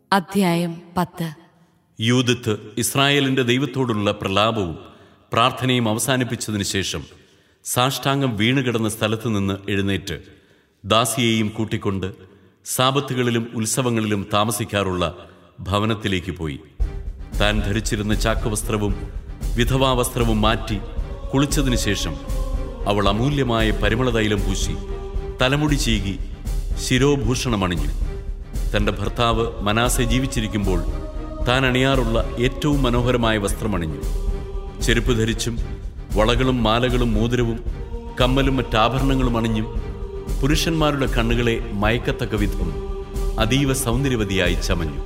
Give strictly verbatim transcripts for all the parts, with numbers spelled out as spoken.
അധ്യായം പത്ത്. യൂദത്ത് ഇസ്രായേലിന്റെ ദൈവത്തോടുള്ള പ്രലാപവും പ്രാർത്ഥനയും അവസാനിപ്പിച്ചതിനു ശേഷം സാഷ്ടാംഗം വീണുകിടന്ന സ്ഥലത്ത് നിന്ന് എഴുന്നേറ്റ് ദാസിയെയും കൂട്ടിക്കൊണ്ട് സാബത്തുകളിലും ഉത്സവങ്ങളിലും താമസിക്കാറുള്ള ഭവനത്തിലേക്ക് പോയി. താൻ ധരിച്ചിരുന്ന ചാക്കുവസ്ത്രവും വിധവാവസ്ത്രവും മാറ്റി കുളിച്ചതിനു ശേഷം അവൾ അമൂല്യമായ പരിമളതൈലം പൂശി തലമുടി ചീകി ശിരോഭൂഷണമണിഞ്ഞു. തൻ്റെ ഭർത്താവ് മനാസെ ജീവിച്ചിരിക്കുമ്പോൾ താൻ അണിയാറുള്ള ഏറ്റവും മനോഹരമായ വസ്ത്രമണിഞ്ഞു. ചെരുപ്പ് ധരിച്ചും വളകളും മാലകളും മോതിരവും കമ്മലും മറ്റാഭരണങ്ങളും അണിഞ്ഞും പുരുഷന്മാരുടെ കണ്ണുകളെ മയക്കത്തക്ക വിധം അതീവ സൗന്ദര്യവതിയായി ചമഞ്ഞു.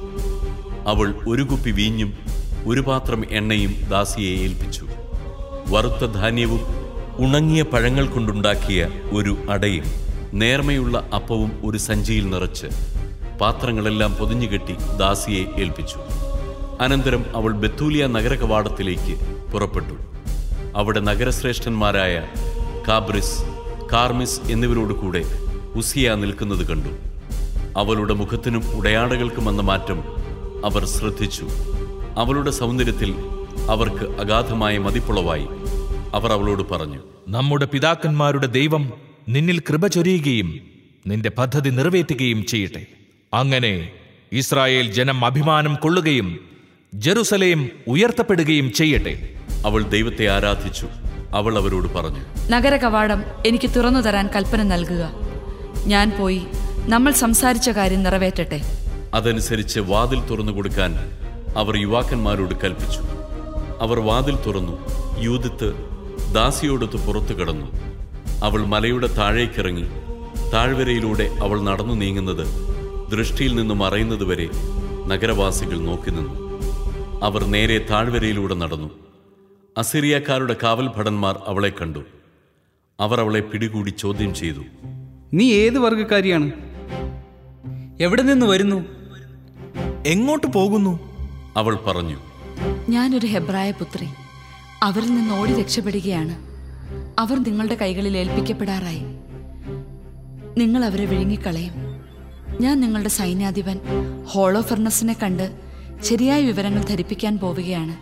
അവൾ ഒരു കുപ്പി വീഞ്ഞും ഒരു പാത്രം എണ്ണയും ദാസിയെ ഏൽപ്പിച്ചു. വറുത്ത ധാന്യവും ഉണങ്ങിയ പഴങ്ങൾ കൊണ്ടുണ്ടാക്കിയ ഒരു അടയും നേർമയുള്ള അപ്പവും ഒരു സഞ്ചിയിൽ നിറച്ച് പാത്രങ്ങളെല്ലാം പൊതിഞ്ഞുകെട്ടി ദാസിയെ ഏൽപ്പിച്ചു. അനന്തരം അവൾ ബെത്തൂലിയ നഗര കവാടത്തിലേക്ക് പുറപ്പെട്ടു. അവിടെ നഗരശ്രേഷ്ഠന്മാരായ കാബ്രിസ്, കാർമിസ് എന്നിവരോട് കൂടെ ഉസിയ നിൽക്കുന്നത് കണ്ടു. അവളുടെ മുഖത്തിനും ഉടയാടകൾക്കും വന്ന മാറ്റം അവർ ശ്രദ്ധിച്ചു. അവളുടെ സൗന്ദര്യത്തിൽ അവർക്ക് അഗാധമായ മതിപ്പുളവായി. അവർ അവളോട് പറഞ്ഞു, നമ്മുടെ പിതാക്കന്മാരുടെ ദൈവം നിന്നിൽ കൃപ ചൊരിയുകയും നിന്റെ പദ്ധതി നിറവേറ്റുകയും ചെയ്യട്ടെ. അങ്ങനെ ഇസ്രായേൽ ജനം അഭിമാനം കൊള്ളുകയും ജെറുസലേം ഉയർത്തപ്പെടുകയും ചെയ്യട്ടെ. അവൾ ദൈവത്തെ ആരാധിച്ചു. അവൾ അവരോട് പറഞ്ഞു, നഗര കവാടം എനിക്ക് തുറന്നു തരാൻ കൽപ്പന നൽകുക. ഞാൻ പോയി നമ്മൾ സംസാരിച്ച കാര്യം നിറവേറ്റട്ടെ. അതനുസരിച്ച് വാതിൽ തുറന്നു കൊടുക്കാൻ അവർ യുവാക്കന്മാരോട് കൽപ്പിച്ചു. അവർ വാതിൽ തുറന്നു. യൂദത്ത് ദാസിയോടൊത്ത് പുറത്തു കടന്നു. അവൾ മലയുടെ താഴേക്കിറങ്ങി. താഴ്വരയിലൂടെ അവൾ നടന്നു നീങ്ങുന്നത് ദൃഷ്ടിയിൽ നിന്ന് മറയുന്നതുവരെ നഗരവാസികൾ നോക്കി നിന്നു. അവർ നേരെ താഴ്വരയിലൂടെ നടന്നു. അസിറിയക്കാരുടെ കാവൽ ഭടന്മാർ അവളെ കണ്ടു. അവർ അവളെ പിടികൂടി ചോദ്യം ചെയ്തു, നീ ഏത് വർഗക്കാരിയാണ്? എവിടെ നിന്ന് വരുന്നു? എങ്ങോട്ട് പോകുന്നു? അവൾ പറഞ്ഞു, ഞാനൊരു ഹെബ്രായ പുത്രി. അവരിൽ നിന്ന് ഓടി രക്ഷപ്പെടുകയാണ്. അവർ നിങ്ങളുടെ കൈകളിൽ ഏൽപ്പിക്കപ്പെടാറായി. നിങ്ങൾ അവരെ വിഴുങ്ങിക്കളയും. ഞാൻ നിങ്ങളുടെ സൈന്യാധിപൻ ഹോളോഫർണസിനെ കണ്ട് ശരിയായ വിവരങ്ങൾ ധരിപ്പിക്കാൻ പോവുകയാണ്.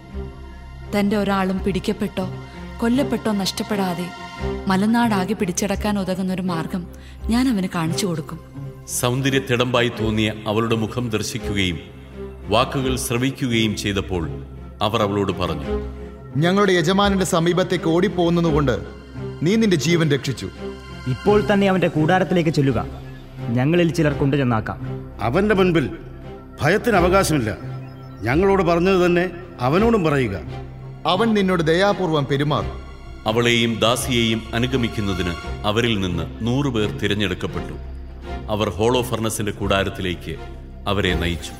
തൻ്റെ ഒരാളും പിടിക്കപ്പെട്ടോ കൊല്ലപ്പെട്ടോ നഷ്ടപ്പെടാതെ മലനാടാകെ പിടിച്ചടക്കാൻ ഉതകുന്നൊരു മാർഗം ഞാൻ അവന് കാണിച്ചു കൊടുക്കും. സൗന്ദര്യത്തിടമ്പായി തോന്നിയ അവളുടെ മുഖം ദർശിക്കുകയും വാക്കുകൾ ശ്രവിക്കുകയും ചെയ്തപ്പോൾ അവർ അവളോട് പറഞ്ഞു, ഞങ്ങളുടെ യജമാനന്റെ സമീപത്തേക്ക് ഓടിപ്പോകുന്നതുകൊണ്ട് നീ നിന്റെ ജീവൻ രക്ഷിച്ചു. ഇപ്പോൾ തന്നെ അവന്റെ കൂടാരത്തിലേക്ക് ചെല്ലുക. ഞങ്ങളിൽ ചിലർ കൊണ്ടുചെന്നാക്കാം. അവന്റെ മുൻപിൽ ഭയത്തിന് അവകാശമില്ല. ഞങ്ങളോട് പറഞ്ഞത് തന്നെ അവനോടും പറയുക. അവൻ നിന്നോട് ദയാപൂർവം പെരുമാറും. അവളെയും ദാസിയെയും അനുഗമിക്കുന്നതിന് അവരിൽ നിന്ന് നൂറുപേർ തിരഞ്ഞെടുക്കപ്പെട്ടു. അവർ ഹോളോഫർണസിന്റെ കൂടാരത്തിലേക്ക് അവരെ നയിച്ചു.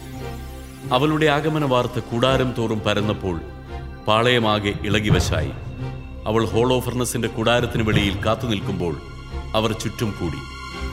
അവളുടെ ആഗമന വാർത്ത കൂടാരം തോറും പരന്നപ്പോൾ പാളയമാകെ ഇളകിവശായി. അവൾ ഹോളോഫർണസിന്റെ കൂടാരത്തിന് വെളിയിൽ കാത്തു നിൽക്കുമ്പോൾ അവർ ചുറ്റും കൂടി.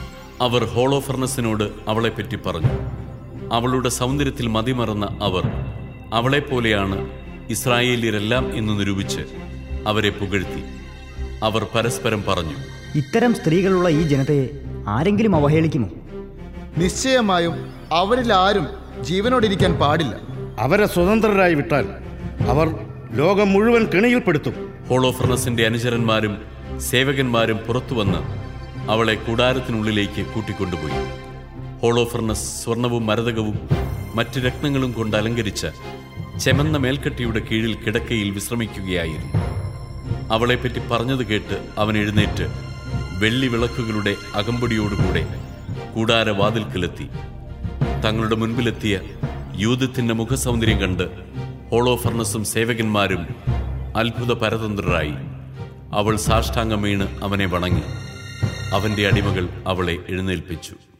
അവർ ഹോളോഫർണസിനോട് അവളെപ്പറ്റി പറഞ്ഞു. അവളുടെ സൗന്ദര്യത്തിൽ മതിമറന്ന അവർ അവളെപ്പോലെയാണ് ഇസ്രായേല്യരെല്ലാം എന്ന് നിരൂപിച്ച് അവരെ പുകഴ്ത്തി. അവർ പരസ്പരം പറഞ്ഞു, ഇത്തരം സ്ത്രീകളുള്ള ഈ ജനതയെ ആരെങ്കിലും അവഹേളിക്കുമോ? നിശ്ചയമായും അവരിൽ ആരും ജീവനോടിരിക്കാൻ പാടില്ല. അവരെ സ്വതന്ത്രരായി വിട്ടാൽ അവർ ലോകം മുഴുവൻ കെണിയിൽപ്പെടുത്തും. ഹോളോഫർണസിന്റെ അനുചരന്മാരും സേവകന്മാരും പുറത്തുവന്ന് അവളെ കൂടാരത്തിനുള്ളിലേക്ക് കൂട്ടിക്കൊണ്ടുപോയി. ഹോളോഫർണസ് സ്വർണവും മരതകവും മറ്റ് രത്നങ്ങളും കൊണ്ട് അലങ്കരിച്ച ചെമന്ന മേൽക്കട്ടിയുടെ കീഴിൽ കിടക്കയിൽ വിശ്രമിക്കുകയായിരുന്നു. അവളെപ്പറ്റി പറഞ്ഞത് കേട്ട് അവൻ എഴുന്നേറ്റ് വെള്ളി വിളക്കുകളുടെ അകമ്പടിയോടുകൂടെ കൂടാരവാതിൽക്കലെത്തി. തങ്ങളുടെ മുൻപിലെത്തിയ യൂദത്തിന്റെ മുഖസൗന്ദര്യം കണ്ട് ഹോളോഫർണസും സേവകന്മാരും അത്ഭുത പരതന്ത്രരായി. അവൾ സാഷ്ടാംഗം വീണ് അവനെ വണങ്ങി. അവന്റെ അടിമകൾ അവളെ എഴുന്നേൽപ്പിച്ചു.